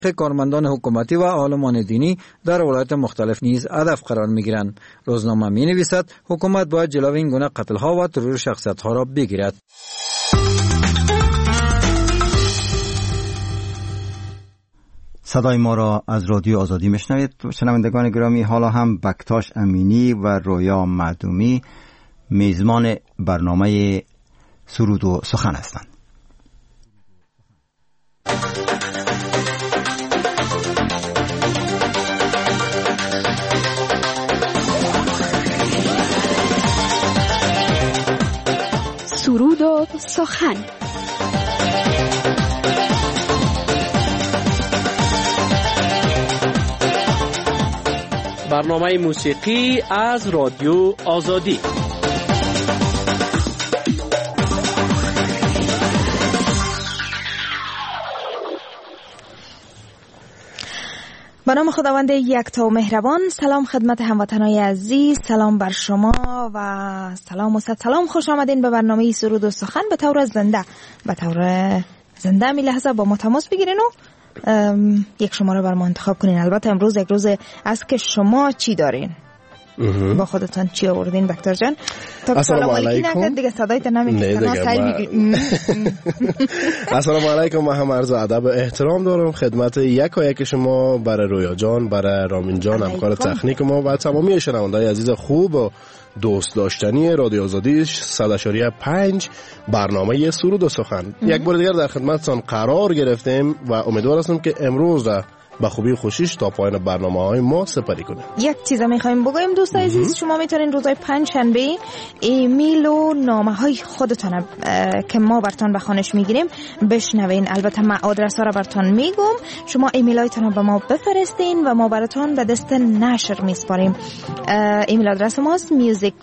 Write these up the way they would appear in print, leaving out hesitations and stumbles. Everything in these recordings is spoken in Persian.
کارمندان حکومتی و عالمان دینی در ولایات مختلف نیز هدف قرار می‌گیرند. روزنامه می‌نویسد حکومت باید جلوی این گونه قتل‌ها و ترور شخصیت‌ها را بگیرد. صدای ما را از رادیو آزادی میشنوید. شنوندگان گرامی، حالا هم بکتاش امینی و رویا معدومی میزبان برنامه سرود و سخن هستند. سرود و سخن. برنامه موسیقی از رادیو آزادی. به نام خداوند یکتا و مهربان. سلام خدمت هموطنان عزیز، سلام بر شما و سلام و صد سلام. خوش آمدین به برنامه سرود و سخن به طور زنده می لحظه با ما تماس بگیرین و یک شماره بر ما انتخاب کنین. البته امروز یک روز است که شما چی دارین؟ با خودتان چی آوردین بکتر جان؟ السلام علیکم. دیگه صدایت نمیکنه. السلام علیکم. من هم عرض ادب و احترام دارم خدمت یک شما، برای رویا جان، برای رامین جان همکار تکنیک ما و تمامی شنوندگان عزیز خوب و دوست داشتنی رادیو آزادی 100.5 برنامه سرود و سخن. یک بار دیگر در خدمتتان قرار گرفتیم و امیدوار هستم که امروز با خوبی و خوشیش تا پایان برنامه‌های ما سپری کنیم. یک چیز می‌خوایم بگویم دوستان عزیز، شما میتونین روزهای پنجشنبه ایمیل و نامه‌های خودتان که ما براتون به خوانش میگیریم بشنوین. البته من آدرس ها رو براتون میگم، شما ایمیلایتون رو به ما بفرستین و ما براتون به دست نشر میسپاریم. ایمیل آدرس ماست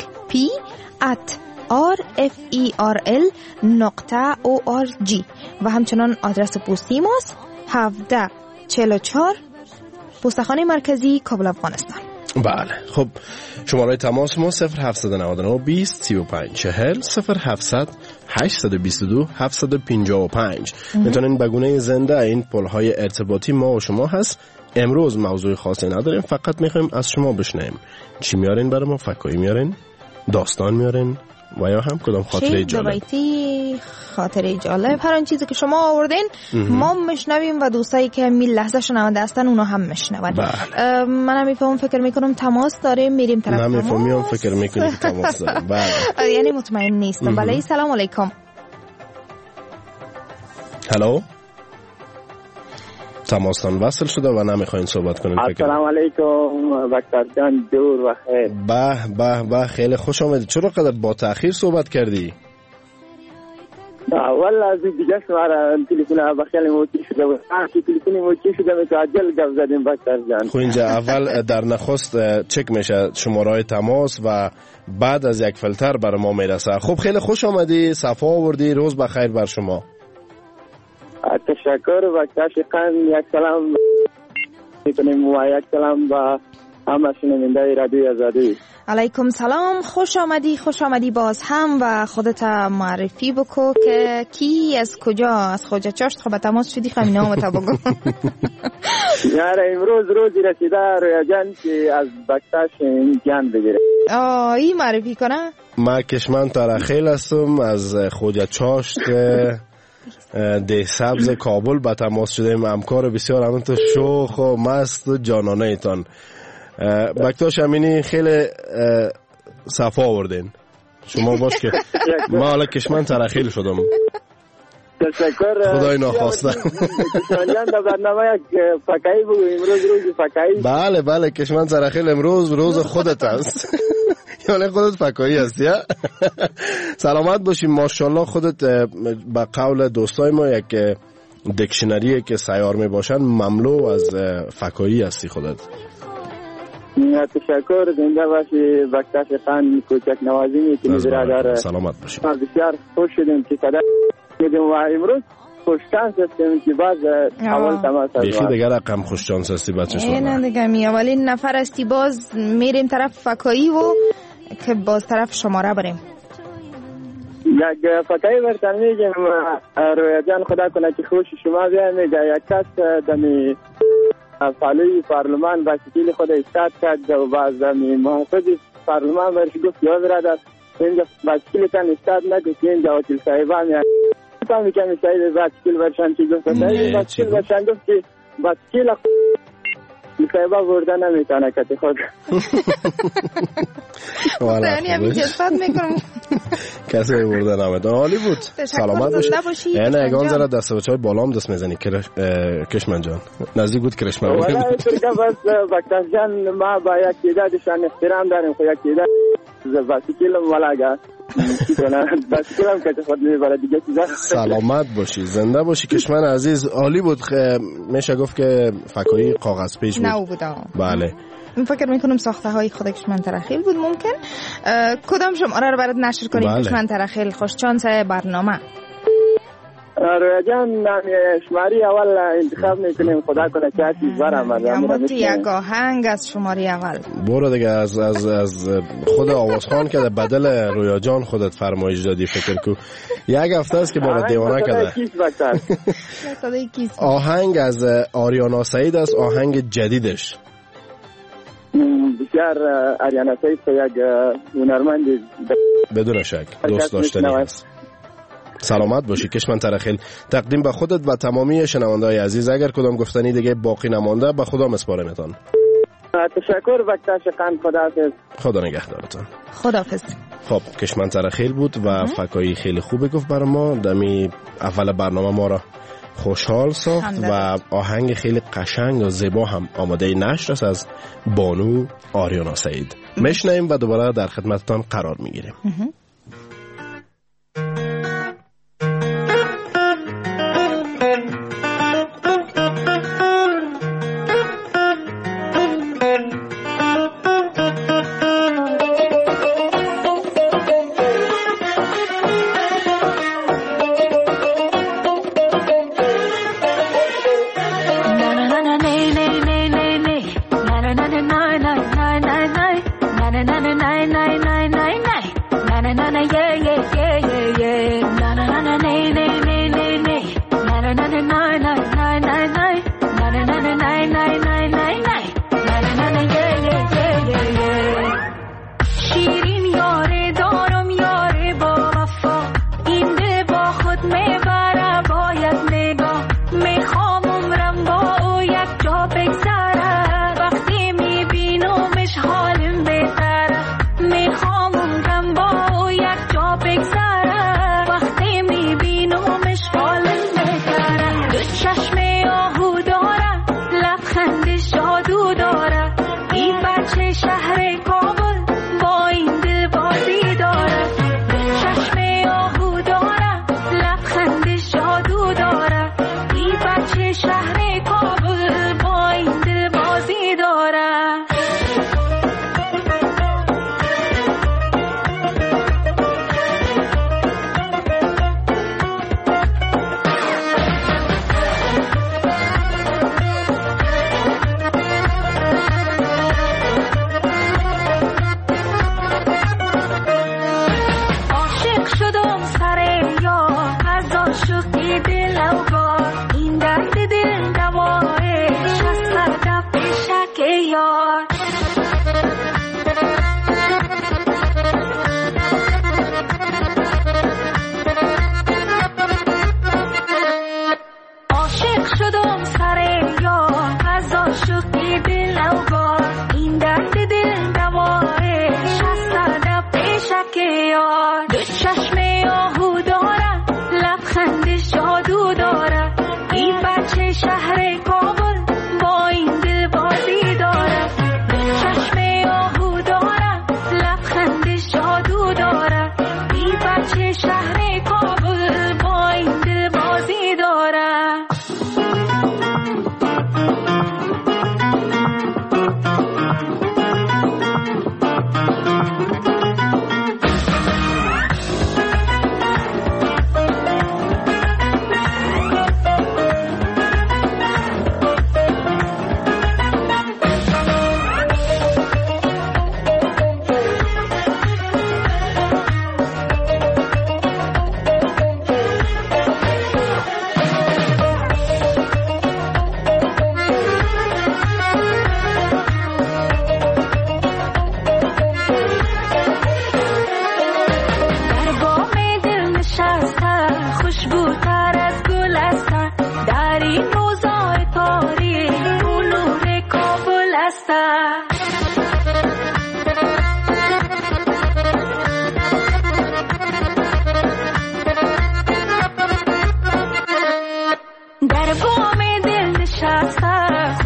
musicp@rferl.org و همچنان آدرس پستی ماست 1744 پستخانه مرکزی کابل افغانستان. بله، خب شماره تماس ما 0799 20 35 40 0700 822 755. میتونین به گونه زنده این پل‌های ارتباطی ما و شما هست. امروز موضوع خاصی نداریم، فقط میخوایم از شما بشنویم. چی میارین برای ما؟ فکایی میارین؟ داستان میارین؟ و یا هم کدام خاطره جالب؟ خاطره جالب، هر آن چیزی که شما آوردین ما میشنویم و دوستایی که می لحظه شنونده هستن اونا هم میشنون. من میفهمم، فکر میکنم تماس داریم، میریم طرف تماس. نمیفهمم، فکر میکنم تماس داریم. بله. یعنی مطمئن نیستم. بله، سلام علیکم. هلو، تماستان وصل شده و نمیخواین صحبت کنین. السلام علیکم بکتر جان، دور و خیر. به خیلی خوش آمدید. چرا قدر با تأخیر صحبت کردی؟ والله از دیگه شماره تلفن با خیلی موتی شده و تلفن موتی شده متعجل گپ زدیم بکتر جان. خب اینجا اول در نخست چک میشه شماره‌های تماس و بعد از یک فیلتر برای ما میرسه. خب خیلی خوش آمدی، صفا آوردی، روز بخیر بر شما. تشکر بکتر شقن. یک سلام میکنیم و یک سلام با همه شنونده رادیو آزادی. علیکم سلام، خوش آمدی باز هم و خودت معرفی بکو که کی از کجا، از خوجه چاشت خب تماس شدی خواهی نامت بگو. یاره امروز روزی رسیده رویا جان که از بکتاش جان بگیره. این معرفی کنه. ما کشمن ترخیل هستم، از خوجه چاشت ده سبز کابل با تماس شدیم. همکار بسیار همونطور شوخ و مست و جانانه ایتان. بکتاش امینی خیلی صفا آوردین شما. باش که ما حالا کشمن ترخیل شدم. تشکر. خدای ناخواسته. جان در برنامه یک فکایی بگو، امروز روز فکایی. بله کشمن ترخیل امروز روز خودت است. یعنی خودت فکایی هستی. سلامت باشیم ماشاءالله. خودت به قول دوستای ما یک دیکشنری که سیار می باشن مملو از فکایی هستی خودت. تشکر. زنده باشی بکتاش خان کوچک نوازی که برادر. سلامت باشی. بسیار خوش شدیم که صدا دیدیم و امروز خوششانس هستیم که باز اول تماس هست. بیخی دیگر رقم خوششانس هستی بچه شما. نه دیگه می اولین نفر هستی، باز میریم طرف فکایی و که باز طرف شماره بریم. یک فکایی برتن میگیم رویا جان خدا کنه که خوش شما بیا میگه یک کس دمی فعلی پارلمان با شکل خود ایستاد کرد و باز دمی محافظ پارلمان برش گفت یا برادر اینجا با شکل تن ایستاد نگفت اینجا وکیل صاحبان تا میکنم صاحب با شکل برشان چی گفت صاحب با شکل برشان گفت که با شکل صاحبا برده نمیتونه کتی خود یعنی همین جسد میکنم کسی برده نمیتونه. عالی بود، سلامت باشی. یعنی اگان زره دست بچه های بالا هم دست میزنی کشمن جان، نزدیک بود کرشمن بود. والا اینطور بس بکتاش جان ما با یک تعدادشان احترام داریم، خو یک تعداد بسیکیلم ولاگه بسیکیلم کتی خود میبره دیگه چیزا. سلامت باشی، زنده باشی کشمن عزیز. عالی بود. میشه گفت که فکایی کاغذ پیش بود. نه بوده. بله. من فکر میکنم ساخته های خود کشمن ترخیل بود. ممکن کدام شماره رو برات نشر کنیم؟ بله. کشمن ترخیل خوش چانس برنامه. رویا جان شماری اول انتخاب میکنیم، خدا کنه چه چیز برام یا یک آهنگ از شماری اول. برو دیگه از خود آوازخان که بدل رویا جان خودت فرمایش دادی. فکر کو یک هفته است که ما رو دیوانه کرده. آهنگ از آریانا سعید است، آهنگ جدیدش. بسیار آریانا سعید یک هنرمند بدون شک دوست داشتنی است. سلامت باشی کشمن ترخیل. تقدیم به خودت و تمامی شنونده‌های عزیز. اگر کدام گفتنی دیگه باقی نمانده به خدا مسپارمتان. تشکر وقتاش قند. خداحافظ. خدا نگهدارتان. خداحافظ. خب کشمن ترخیل بود و فکایی خیلی خوبی گفت برای ما. دمی اول برنامه ما را خوشحال ساخت و آهنگ خیلی قشنگ و زیبا هم آماده نشر است از بانو آریانا سعید. میشنویم و دوباره در خدمتتان قرار میگیریم.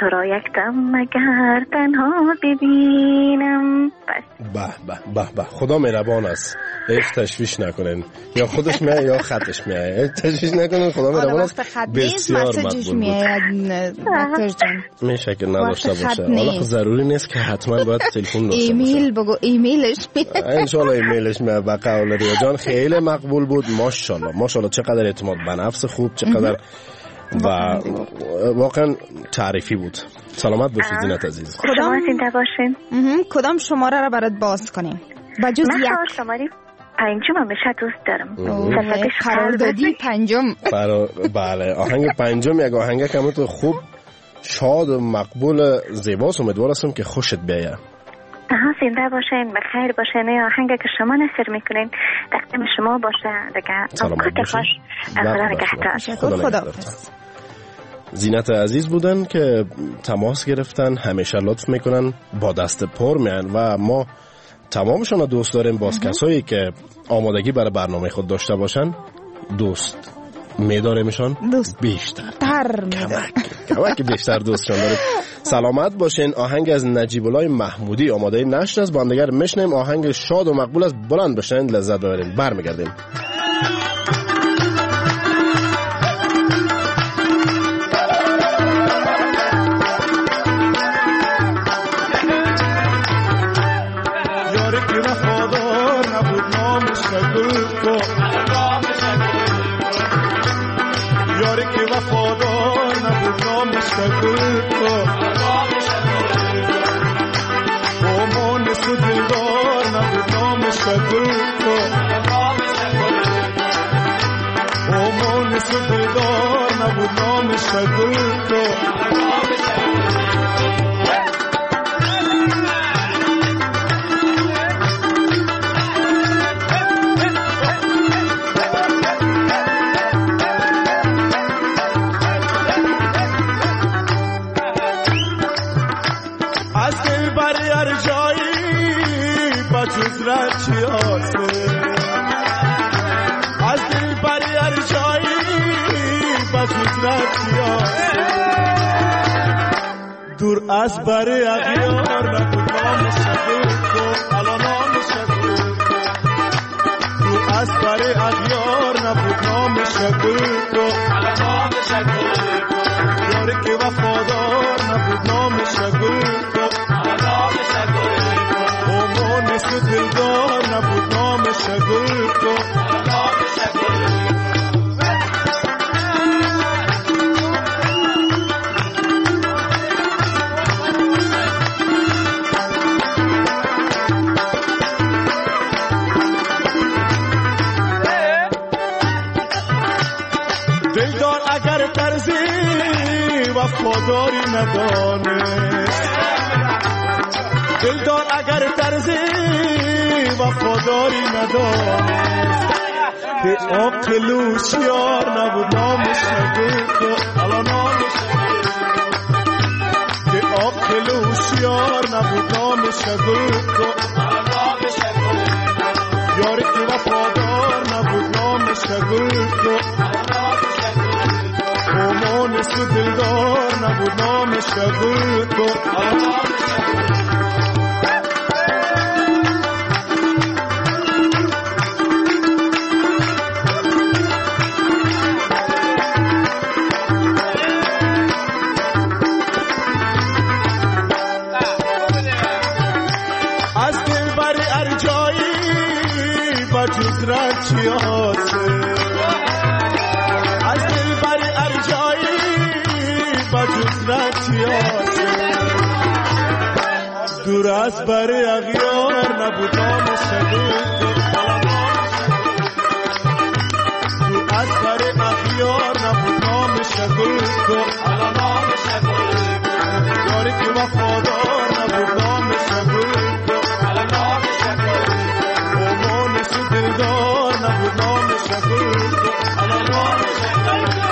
تو را یک دم اگر تنها ببینم. به خدا مهربان است، هیچ تشویش نکنین، یا خودش میاد یا خطش میاد، هیچ تشویش نکنین، خدا مهربان است. بسیار مقبول بود. میشه که نداشته باشه، حالا ضروری نیست که حتما باید تلفن داشته باشه. ایمیل بگو، ایمیلش ان شاء الله ایمیلش میاد. به قول ریا جان خیلی مقبول بود. ماشاءالله چقدر اعتماد به نفس خوب، چقدر و واقعا تعریفی بود. سلامت باشید زینت عزیز. شما زنده باشین. کدام شماره را برات باز کنیم؟ بجز یک شماره پنجم همیشه دوست دارم. قراردادی پنجم. بله، آهنگ پنجم یک آهنگ که تو خوب شاد و مقبول زیباست. امیدوار هستم که خوشت بیاید. زنده باشین، بخیر باشین. این آهنگ که شما نشر میکنین تقدیم شما باشه دیگه. سلامت باشین. خدا نگهدار. خدا. زینت عزیز بودن که تماس گرفتن، همیشه لطف میکنن، با دست پر میان و ما تمامشون رو دوست داریم. باز کسایی که آمادگی برای برنامه خود داشته باشن دوست میداریمشان بیشتر کمک بیشتر دوستشان داریم. سلامت باشین. آهنگ از نجیب الله محمودی آماده نشر است. با هم دیگر میشنیم. آهنگ شاد و مقبول است. بلند بشین، لذت ببرین. برمیگردیم. یاری که وفادار نبود نامش گل کو، امان سو دلدار نبود نامش گل کو، امان سو دلدار نبود نامش گل کو. از دل بری هر جایی بزرگ دور از بری اغیار نبود نامش گل کو، الان نامش گل کو. دور از بری اغیار نبود نامش گل کو، الان نامش گل کو. یاری که وفادار نبود نامش گل کو، الان نامش گل کو. امان سو دلدار نبود نامش گل کو، نامش گل کو. دلدار اگر طرزی وفاداری ندانست، دلدار اگر طرزی وفاداری ندانست، که عقل هوشیار نبود نامش گل کو، الان نامش گل کو. که عقل هوشیار نبود نامش گل کو، الان نامش گل کو. یاری که وفادار نبود نامش گل کو، امان سو دلدار نبود نامش گل کو، الان نامش گل کو. از دل بری هر جایی بجز رنجیاته، از دل بری هر جایی بجز رنجیاته. دور از بری اغیار نبود نامش گل کو، دور از بری اغیار نبود نامش گل کو، الان نامش گل کو. یاری که وفادار نبود نامش گل کو، الان نامش گل کو. امان سو دلدار نبود نامش گل کو، الان نامش گل کو.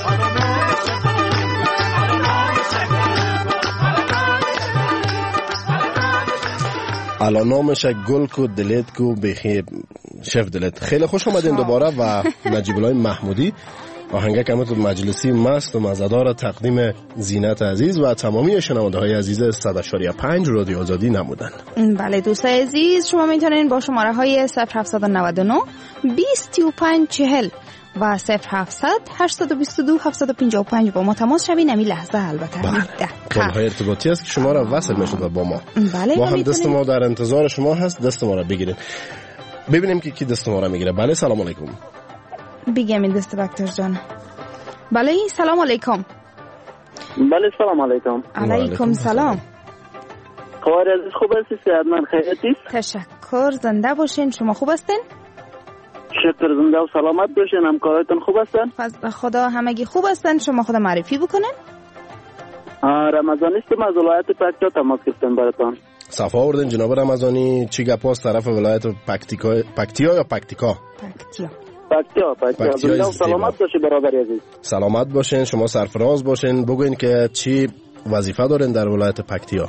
الان نامش گل کو، دلت کو بخیر شف دلت. خیلی خوش آمدین دوباره و نجیب الله محمودی آهنگک همتون مجلسی مست و مزدار تقدیم زینت عزیز و تمامی شنونده های عزیز 100.5 رادیو آزادی نمودن. بله دوستای عزیز، شما میتونین با شماره های 0799 2540 و 0700 822 755 با ما تماس شوین. امی لحظه البته کانال ارتباطی است که شما را وصل میشود با ما. بله، ما هم دست ما در انتظار شما هست، دست ما را بگیرید. ببینیم که کی دست ما را میگیره. بله سلام علیکم. بگم این دست بکتر جان. بله سلام علیکم. بله سلام علیکم. علیکم سلام. خبر عزیز خوب هستی؟ صحتمند خیلیتی؟ تشکر، زنده باشین. شما خوب هستین؟ شکر، زنده و سلامت باشین. همکارایتون خوب هستن؟ فضل خدا همگی خوب هستن. شما خود معرفی بکنن. رمضانی استم از ولایت پکتیا تماس گرفتم براتون. صفا آوردین جناب رمضانی. چی گپاست طرف ولایت پکتیا یا پکتیکا؟ پکتیا. زنده و سلامت باشی برادر عزیز. سلامت باشین، شما سرفراز باشین. بگوین که چی وظیفه دارین در ولایت پکتیا؟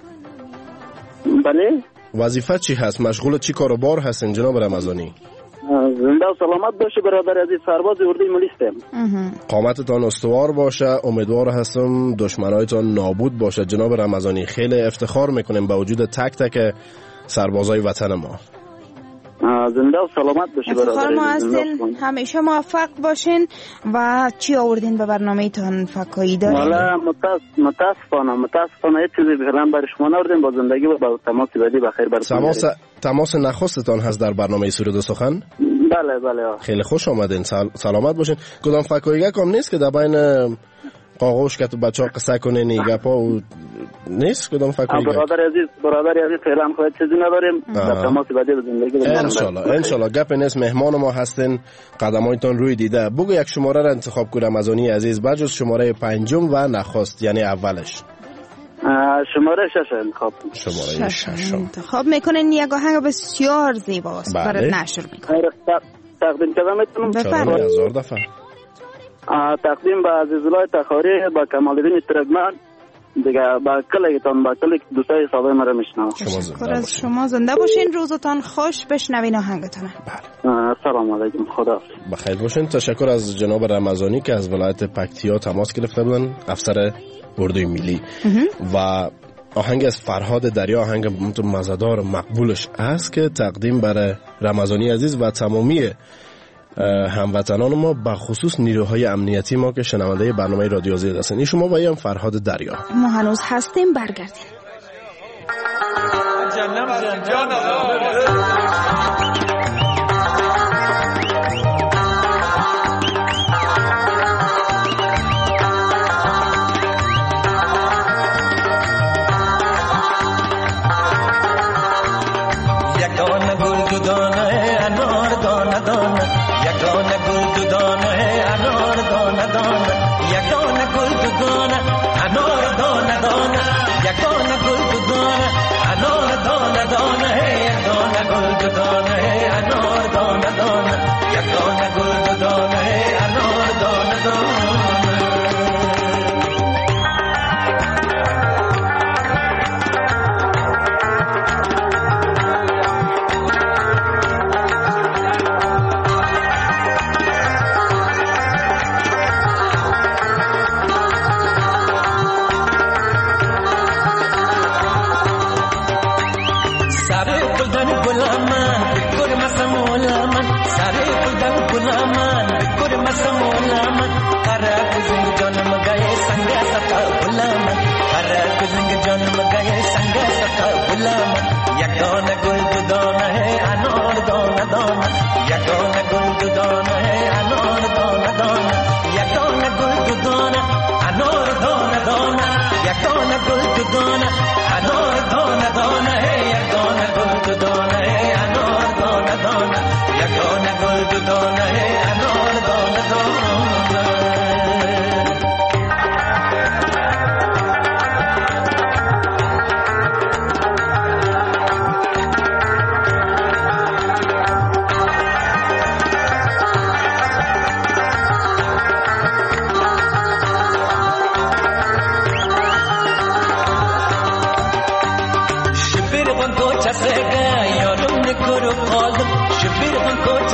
بله. وظیفه چی هست؟ مشغول چی کار و بار هستین جناب رمضانی؟ زنده و سلامت باشی برادر عزیز. سرباز اردوی ملی هستم. قامتتان استوار باشه. امیدوار هستم دشمنایتان نابود باشه جناب رمضانی. خیلی افتخار میکنیم با وجود تک تک سربازای وطن ما. زنده و سلامت باشی برادر عزیز. همیشه موفق باشین. و چی آوردین به برنامه تان فکایی دارین؟ والا متاسفانه یه چیزی فعلا برای شما نوردیم. با زندگی و با تماس بعدی بخیر براتون. تماس نخستتان هست در برنامه سرود سخن؟ بله. خیلی خوش آمدین. سلامت باشین. کدام فکایی کم نیست که در بین قاقوش که تو بچه ها قصه کنه نیگه پا و نیست؟ کدام فکایی برادر عزیز فعلا خواهد چیزی نداریم. در تماس بعدی به زندگی انشالله گپ نیست. مهمان ما هستین، قدمایتان روی دیده. بگو یک شماره را انتخاب کن رمضانی عزیز، بجز شماره 5 و نخست یعنی اولش. شماره 6 انتخاب. شماره 6 انتخاب میکنین. یک آهنگ بسیار زیباست برات نشر میکنم. تقدیم کردم میتونم؟ بفرمایید. 1000 دفعه. تقدیم به عزیزالله تخاری، با کمال‌الدین ترگمن دیگه، با کلیتان، با کلی دوستای صاحب مرا میشنم. شکر از شما. زنده باشین. روزتان خوش. بشنوین آهنگتون. سلام علیکم. خدا بخیر باشین. تشکر از جناب رمضانی که از ولایت پکتیا تماس گرفته بودن، افسر اردوی ملی. و آهنگ از فرهاد دریا، آهنگ مزدار مقبولش است که تقدیم برای رمضانی عزیز و تمامی هموطنان ما، به خصوص نیروهای امنیتی ما که شنونده برنامه رادیو آزادی هستند. این شما و هم فرهاد دریا. ما هنوز هستیم. برگردیم.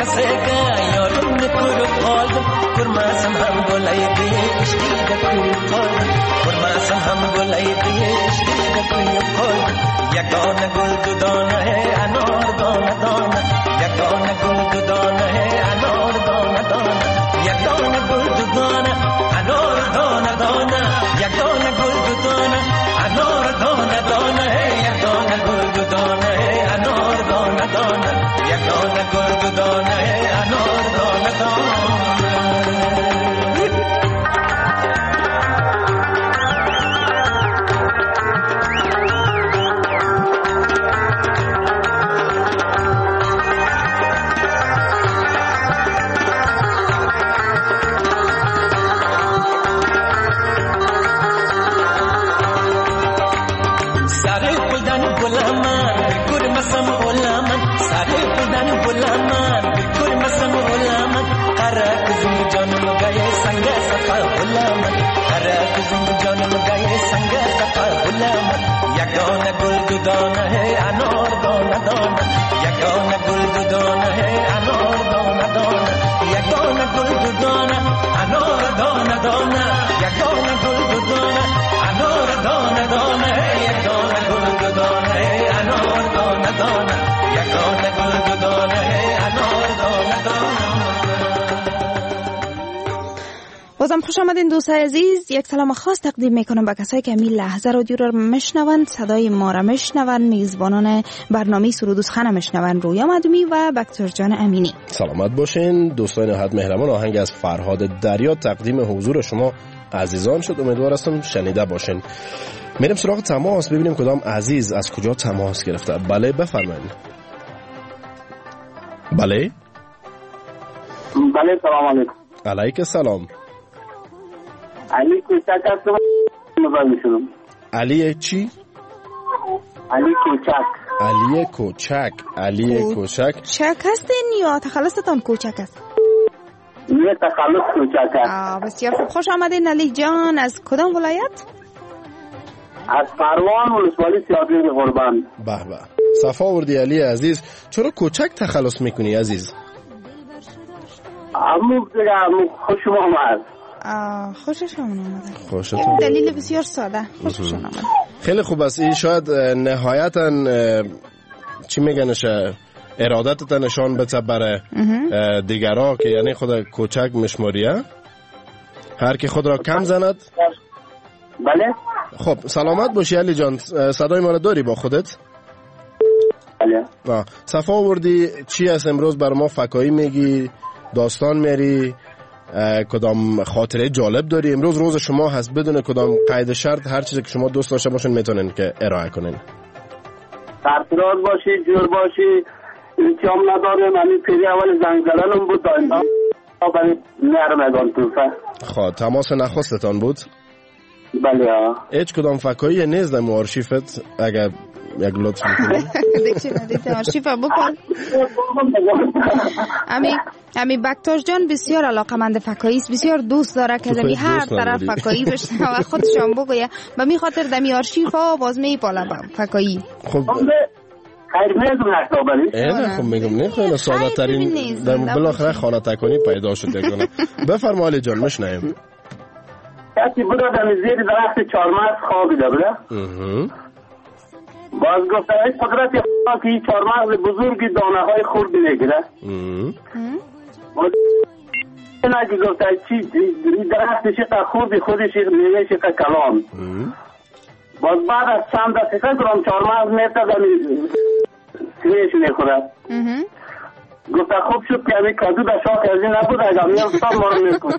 sega yarim ne ko'rib qoldim ko'rmasam ham bo'laydi ishqida kuyib qoldim ko'rmasam ham bo'laydi ishqida kuyib qoldim yagona gul dudona hai anor dona dona yagona gul dudona hai anor dona dona yagona gul dudona anor dona dona yagona gul dudona anor dona dona hai yagona gul dudona hai anor dona dona yagona gul dudona hai anor dona dona yagona gul dudona hai anor dona dona yagona gul dudona hai anor dona dona yagona gul dudona anor dona dona yagona gul dudona anor dona dona yagona gul dudona hai anor dona dona yagona gul dudona hai anor dona dona. بازم خوش آمدین دوستای عزیز. یک سلام خاص تقدیم میکنم به کسایی که همین لحظه رادیو را میشنوند، صدای ما را میشنوند، میزبانان برنامه سرود و سخن میشنوند، رویا مدومی و بکتور جان امینی. سلامت باشین دوستان نهایت مهربان. آهنگ از فرهاد دریا تقدیم حضور شما عزیزان شد. امیدوار هستم شنیده باشین. میریم سراغ تماس ببینیم کدام عزیز از کجا تماس گرفته. بله بفرمایید. بله بله سلام علیکم. علیک السلام. علی کوچک هستم. میشونم. علی چی؟ علی کوچک. علی کوچک. علی کوچک. چک هستین یا تخلصتان کوچک است؟ نه تخلص کوچک است. بسیار خوب. خوش آمدین علی جان. از کدام ولایت؟ از پروان ولسوالی سیادگرد قربان. به به. صفا آوردی علی عزیز. چرا کوچک تخلص میکنی عزیز؟ عمو خوشم آمد. خوششون آمده. خوشتون. دلیل بسیار ساده. خوششون آمده. خیلی خوب است. این شاید نهایتا چی میگنش ارادتت نشان بده برای دیگرها که یعنی خود کوچک مشموریه. هر کی خود را کم زند. بله. خب سلامت باشی علی جان. صدای ما را داری با خودت؟ بله. صفا آوردی. چی است امروز بر ما فکایی میگی؟ داستان میری؟ کدام خاطره جالب داری؟ امروز روز شما هست، بدون کدام قید شرط هر چیزی که شما دوست داشته باشین میتونین که ارائه کنین. سرفراز باشی، جور باشی، انتیام نداریم. همین پیری اول زنگ زدنم بود دایندام برای نرمگان توفه. خب تماس نخواستتان بود؟ بله. هیچ کدام فکایی نیست در آرشیفت اگر یک لطف میکنی؟ دیکشنری آرشیف بکن. امی بکتاش جان بسیار علاقمند فکایی است، بسیار دوست داره که دمی هر طرف فکایی بشنوه و خودشان بگویه و می خاطر دمی آرشیف ها باز میپاله فکایی. خب خیر میدونم نکتابری؟ نه خب میگم نه خیلی ساده ترین در بالاخره خانه تکانی پیدا شده کنه. بفرما علی جان مشنویم. کسی بود دمی زیر درخت چهارمغز خوابیده بوده. باز گفته ای قدرت خدا که این چهارمغز بزرگی دانه های خورد نگیره. نه که گفته چی درخت شقه خوردی خودش میوه شقه کلان. باز بعد از چند دقیقه گرام چهارمغز میتد سیهش میخوره. گفته خوب شد که همین کدو در شاخ ازی نبود اگر میافتم ما رو میکن.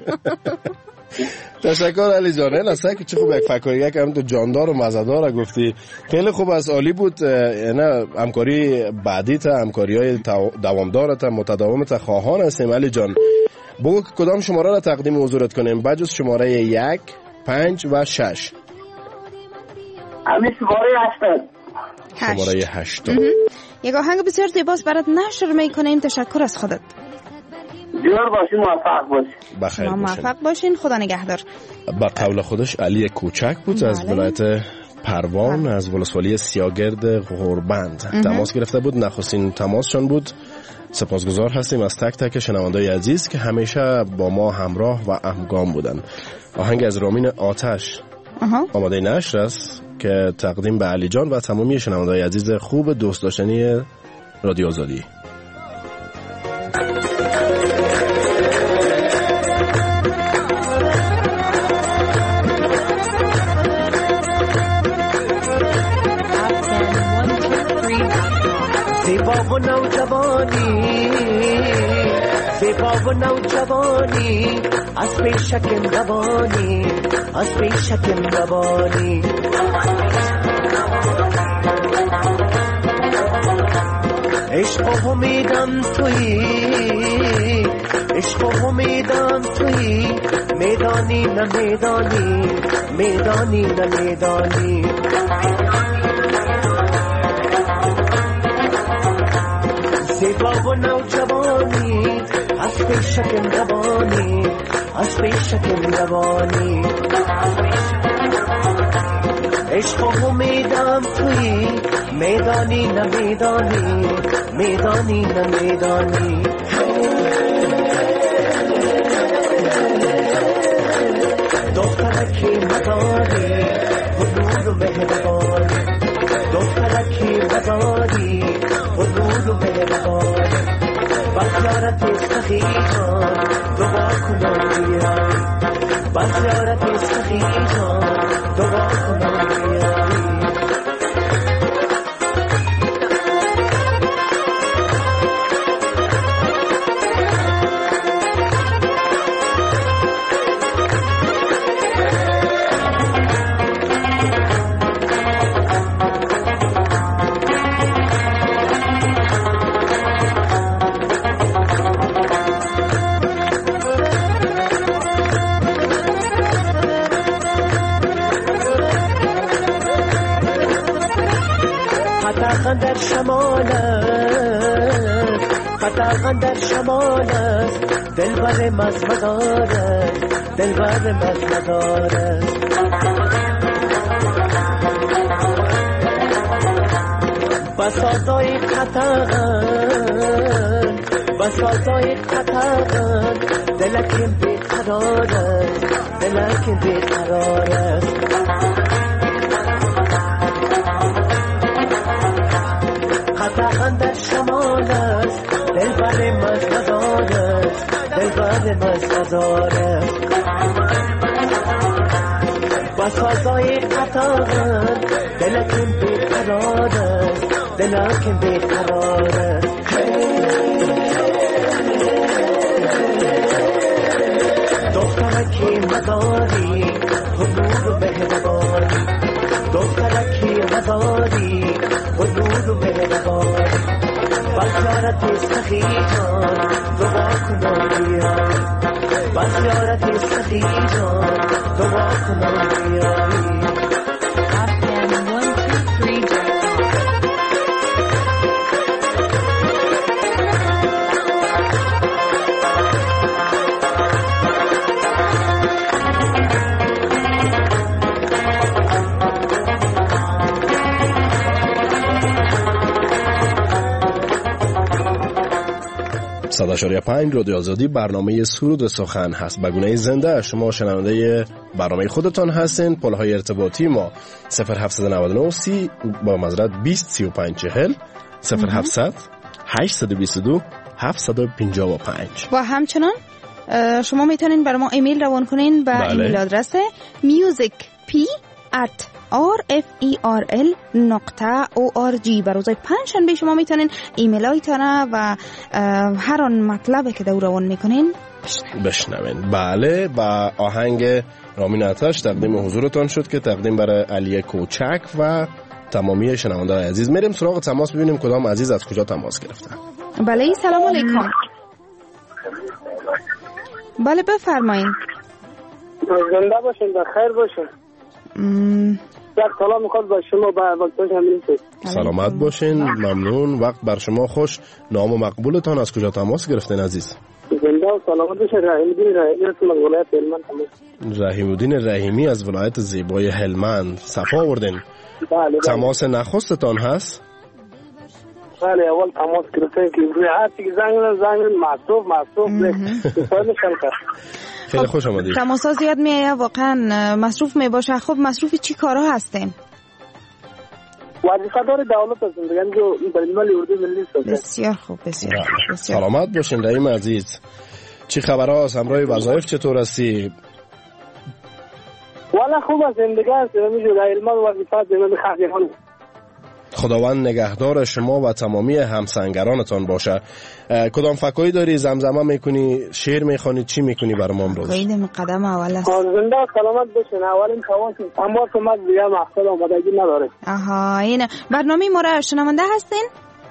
تشکر علی جان. نه اصلا که چه خوب یک فکریه که هم تو جاندار و مزدار گفتی. خیلی خوب از عالی بود. نه همکاری بعدی تا همکاری های دوامدار تا متداوم تا خواهان هستیم. علی جان بگو که کدام شماره را تقدیم حضورت کنیم بجز شماره 1 5 و 6؟ همین شماره 8. شماره 8. یک آهنگ بسیار زیباست برات نشر میکنیم. تشکر از خودت. دیار باشین، موفق باشین. بخیر باشین. موفق باشین. خدا نگهدار. با قول خودش علی کوچک بود از ولایت پروان از ولسوالی سیاگرد غربند تماس گرفته بود. نخستین تماسشان بود سپاسگزار هستیم از تک تک شنونده‌های عزیز که همیشه با ما همراه و همگام بودن. آهنگ از رامین آتش آماده نشر است که تقدیم به علی جان و تمامی شنونده‌های عزیز خوب دوست داشتنی رادیو آزادی. زیبا و نوجوانی از پیشکم روانی از پیشکم روانی عشق و امیدم تویی عشق و امیدم تویی میدانی نه میدانی میدانی نه میدانی زیبا و نوجوانی از پیشکم روانی از پیشکم روانی عشق و امیدم تویی میدانی نه میدانی میدانی نه میدانی دخترکی مداری حضور و مهربانی دخترکی مداری حضور و مهربانی بزیارت سخی جان دعا کنم بیایی بزیارت سخی جان دعا کنم بیایی در شمالت قطعا در شمالت دلبر مزمدارت دلبر مزمدارت بسازای قطعا بسازای قطعا دلکم بیقرارت دلکم بیقرارت قطعا در شمال است دلبر مزمدار است دلبر مزمدار است با سازای قطعا دلکم بیقرار است دلکم بیقرار است دخترکی مداری حضور و مهربانی دخترکی مداری حضور و مهربانی بزیارت سخی جان دعا کنم بیایی بزیارت سخی جان دعا کنم بیایی صداشاری 5 رادیو آزادی برنامه سرود سخن هست. به گونه زنده شما شنونده برنامه خودتان هستین. پلهای ارتباطی ما 0799 30 با معذرت 20 35 40 0700 822 755 و همچنان شما میتونین برای ما ایمیل روان کنین به ایمیل آدرس musicp@rferl.org. برای پنجشنبه شما میتونین ایمیل هایتان و هر آن مطلبی که دور روان میکنین بشنوین. بله، با آهنگ رامین آتش تقدیم حضورتان شد که تقدیم برای علی کوچک و تمامی شنونده‌های عزیز. میریم سراغ تماس ببینیم کدام عزیز از کجا تماس گرفتن. بله، سلام علیکم. بله بفرمایید. زنده باشین، بخیر باشین. یک سلام میخواد با شما با وقتش همین سلامت باشین. ممنون. وقت بر شما خوش. نام و مقبولتان از کجا تماس گرفتین عزیز؟ زنده و سلامت باشین. رحیم‌الدین رحیمی از ولایت هلمند. رحیم‌الدین رحیمی از ولایت زیبای هلمند. صفا آوردین. بله. تماس نخستتان هست؟ بله اول تماس گرفتیم که روی هر چیزی زنگ مصروف خیلی خوش آمدید. تماس‌ها زیاد میایه واقعا مصروف میباشه. خب مصروف چی کارها هستین؟ وظیفه دار دولت هستیم دیگه جو ملی اردو ملی است. بسیار خوب بسیار سلامت باشین رحیم عزیز. چی خبر هاست؟ همراه وظایف چطور هستی؟ والا خوب است دیگه است میجوره علم و وظیفه دیگه خدمت. خداوند نگهدار شما و تمامی همسنگرانتان باشه. کدام فکایی داری؟ زمزمه میکنی؟ شعر میخوانی؟ چی میکنی برام امروز؟ قیدم قدم اول است. زنده سلامت باشین. اولین خواستم اما شما دیگه مقصد آمدگی نداره. آها این برنامه ما را شنونده هستین؟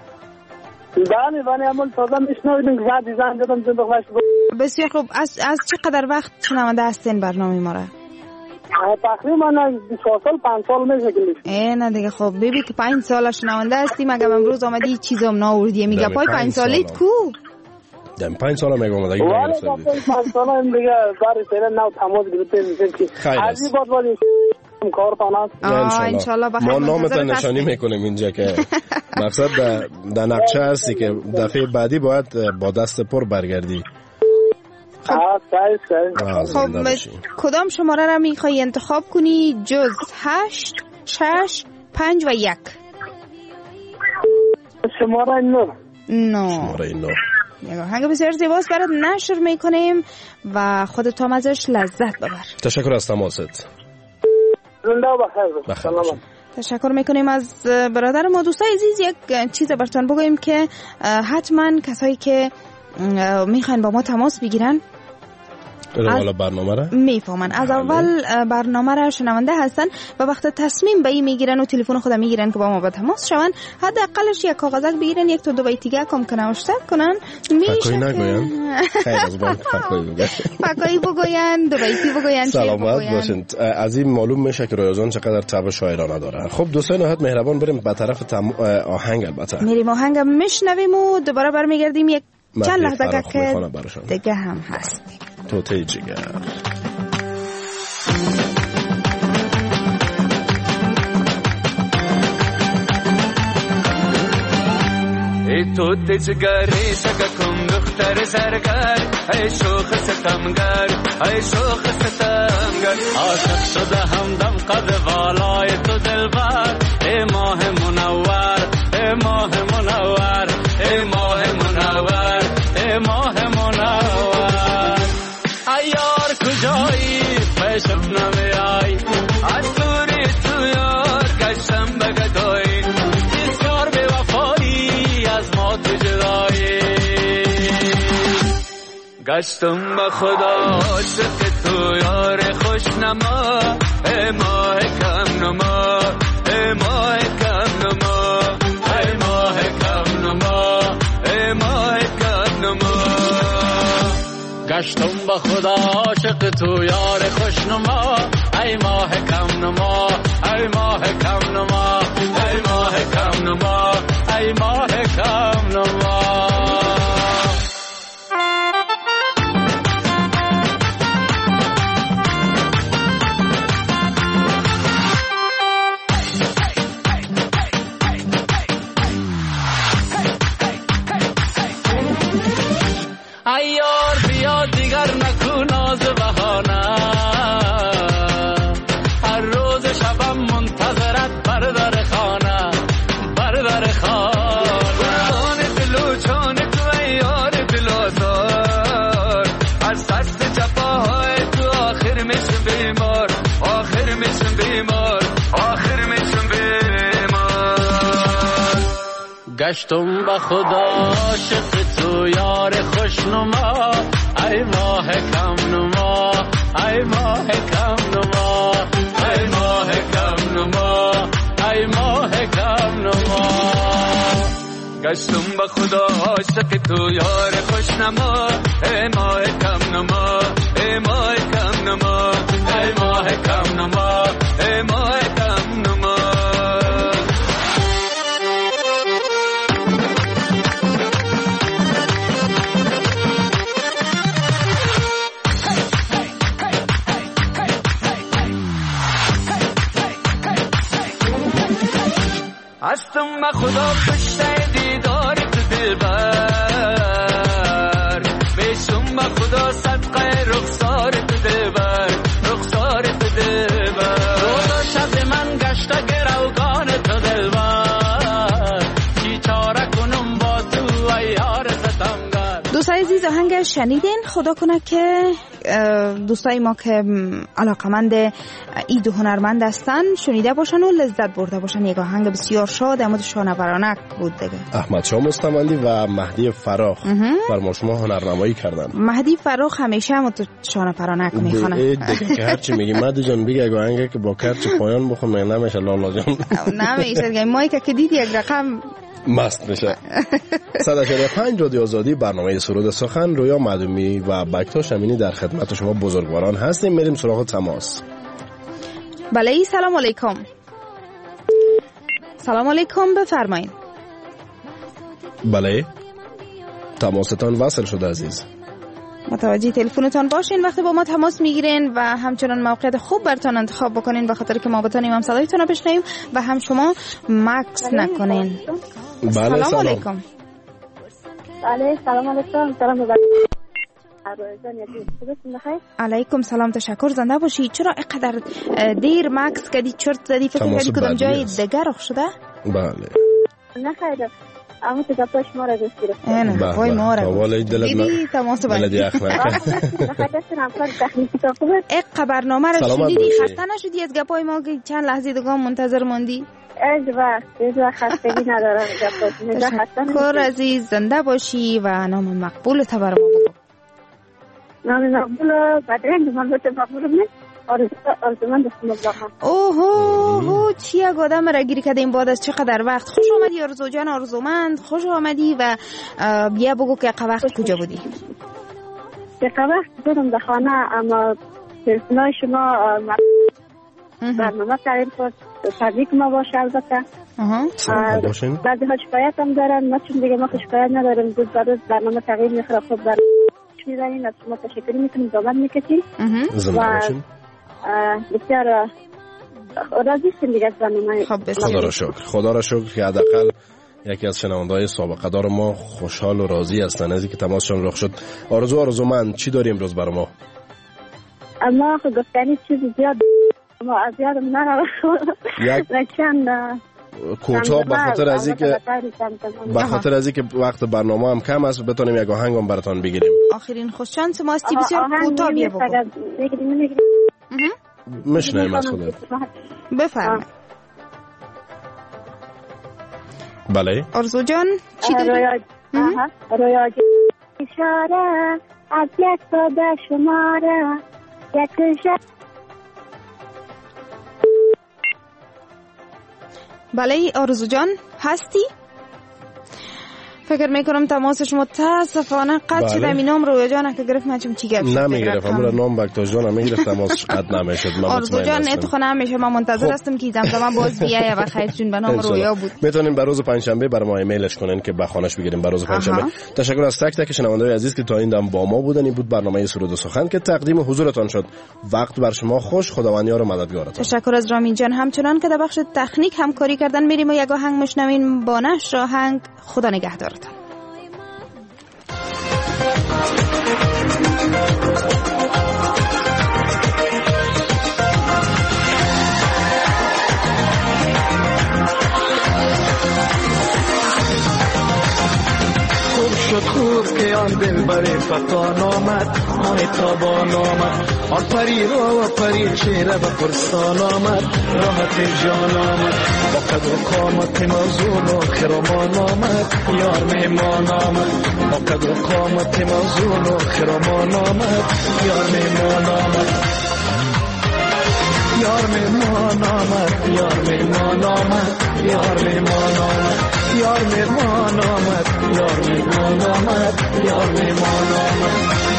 بله اما تازه میشنویدیم که زنگ دادم زنده باش. بسیار خوب. از چقدر وقت شنونده هستین برنامه ما را؟ تقریبا 4 سال 5 سال میشه که میشه. نه دیگه خب ببین که 5 سال شنونده هستیم. اگه امروز آمدی چیزام ناوردی میگه پای 5 سالیت کو؟ دم 5 سال میگم آمدگی نگرفتم. والا 5 سال هم دیگه برای فعلا نو تماس گرفتیم میشه که از این بعد کار پانا ان شاء الله ما نامتون نشانی میکنیم اینجا که مقصد در نقشه هستی که دفعه بعدی باید با دست پر برگردی. خب کدام شماره را میخوای انتخاب کنی جز 8 6 5 و 1؟ شماره 9. هنگ بسیار زیباست برات نشر میکنیم و خودت هم ازش لذت ببر. تشکر از تماست. زنده و بخیر. سلام. تشکر میکنیم از برادر ما. دوستای عزیز یک چیز براتون بگویم که حتما کسایی که میخواین با ما تماس بگیرن اول برنامه را میفهمن، از اول برنامه را شنونده هستن و وقت تصمیم به این میگیرن و تلفن خود میگیرن که با ما به تماس شون، حداقلش یک کاغذک بگیرن، یک تا دو بیت دیگه کم کنن نوشته کنن. فکایی نگوین خیر از بانک فکایی بگوین، دو بیتی بگوین. سلامت باشین. از این معلوم میشه که رویا جان چقدر طبع شاعرانه داره. خب دوستان نهایت مهربان بریم به طرف آهنگ. البته میریم آهنگ میشنویم و دوباره برمیگردیم یک چند لحظه که دیگه هم هست. توته جگر ای توته جگر ای سگکم دختر زرگر، ای شوخ ستمگر، ای شوخ ستمگر، عاشق شده همدم قد والای تو دلبر، ای ماه منور، ای ماه منور، ای ماه منور، ای ماه منور. ایار کجایی پیشم نمیای، از دوری تو یار گشتم بگدایی، بسیار بی وفایی از ما تو جدایی، گشتم به خدا عاشق تو یار خوشنما، ای ماه کم نما، ای ماه کم نما، ای ماه کم نما، ای ماه کم نما. گشتم با خدا عاشق تو یار خوشنما، ای ماه کم نما، ای ماه کم نما، ای ماه کم نما، ای ماه کم نما. ایار بیا دیگر نکو ناز بهانه، هر روز شبم منتظرت بردر خانه، بردر خانه. قربان دل و جان تو ای یار دلدار، از دست جفاهای تو آخر میشم بیمار، آخر میشم بیمار، آخر میشم بیمار. گشتم به خدا عاشق تو یار خوشنما، ای ماه کم نما، ای ماه کم نما، ای ماه کم نما، ای ماه کم نما. گشتم به خدا عاشق تو یار خوشنما، ای ماه کم نما، ای ماه کم نما، ای ماه کم نما، ای ماه کم نما. هستم به خدا پشت دیدار که شنیدین، خدا کنه که دوستای ما که علاقمند این دو هنرمند هستن شنیده باشن و لذت برده باشن. یک آهنگ بسیار شاد اما شانورانه بود دیگه. احمد شاه مستمندی و مهدی فراخ بر ما شما هنرنمایی کردن. مهدی فراخ همیشه اما تو شانورانه میخونه دیگه که هرچی میگی مهدی جان بگی اگه آهنگی که با کرچ پایان بخون نمیشه لالا جان. نمیشه مایی که دیدی یک رقم مست میشه. 100.5 رادیو آزادی، برنامه سرود سخن. رویا معدومی و بکتاش امینی در خدمت شما بزرگواران هستیم. میریم سراغ تماس. بله، سلام علیکم. سلام علیکم، بفرمایید. بله، تماستان وصل شده عزیز. متوجه تلفنتان باشین وقتی با ما تماس میگیرین و همچنان موقعیت خوب براتون انتخاب بکنین به خاطر که ما بتونیم هم صدایتون رو بشنویم و هم شما مکس نکنین. بله، سلام علیکم. بله، سلام علیکم. سلام علیکم سلام، تشکر، زنده باشی. چرا اینقدر دیر مکس کردی؟ چرت زدی؟ فکر کردی کدام جای دیگه رخ شده؟ بله نه خیلی، اما تو گپا شما را دوست گرفتم. نه وای ما را دیدی تماس بلدی اخلاق اق برنامه را شنیدی؟ خسته نشدی از گپای ما که چند لحظه دیگه منتظر موندی؟ از وقت خستگی ندارم. تشکر عزیز، زنده باشی و نام مقبول تا بر ما بگو. نام مقبول بدرنگ من بوده مقبول نه آرزومند هستم. اوه چی یک آدم را گیری کردیم بعد از چقدر وقت. خوش آمدی آرزو جان، آرزومند، خوش آمدی و بیا بگو که وقت کجا بودی؟ که وقت بودم در خانه، اما تلفن‌های شما برنامه تعریف کرد، تبریک ما باشه. البته بعضی ها شکایت هم دارن، ما چون دیگه ما شکایت نداریم. روز بعد روز برنامه تغییر میخوره. خب برنامه میزنیم، از شما تشکر میکنیم، دامت میکشیم و بسیار راضی شدیم دیگه از برنامه. خدا را شکر که حداقل یکی از شنونده‌های سابقه دار ما خوشحال و راضی هستن از اینکه تماسشون رخ شد. آرزو من چی داری امروز برای ما؟ اما خب گفتنی چیزی زیاد ما از یادم نره چند کوتاه به خاطر از اینکه وقت برنامه هم کم است بتونیم یک آهنگ هم براتون بگیریم. آخرین خوششانس ما استی بسیار کوتاه بیا بگو. مشنیم از خودت. بفرم. بله آرزو جان چی داری؟ رویا اشاره از یک ساده شماره یک شب. بله آرزو جان هستی؟ فکر میکنم تماس شما تاسفانه قطع شده. می نام رویا جان که گرفت من چی گفت نمیگرفت. همون نام بکتاش جان میگرفت تماسش قطع نمیشد. آرزو جان اتخانه همیشه ما منتظر هستم که زمزمه باز بیایه و خیر جون به نام رویا بود. میتونین به روز پنجشنبه برای ما ایمیلش کنین که بخوانش بگیریم به روز پنجشنبه. تشکر از تک تک شنونده‌های عزیز که تا این دم با ما بودن. این بود برنامه سرود و سخن که تقدیم حضورتان شد. وقت بر شما خوش. خداوند یار و مددگارتان. تشکر از رامین جان همچنان که در بخش تکنیک همکاری کردن. میریم و یک آهنگ میشنویم با نشر آهنگ. خدا نگهدارتان. شد خوب که آن دل بره فتان آمد، آن تابان آمد، آن پری رو و پری چهره و پرستان آمد، راحت جان آمد، با قدر و قامت موزون و خرامان آمد، یار مهمان آمد، با قدر و قامت موزون و خرامان آمد، یار مهمان آمد، یار مهمان آمد، یار مهمان آمد، یار مهمان آمد، یار مهمان آمد، یار مهمان آمد، یار مهمان آمد.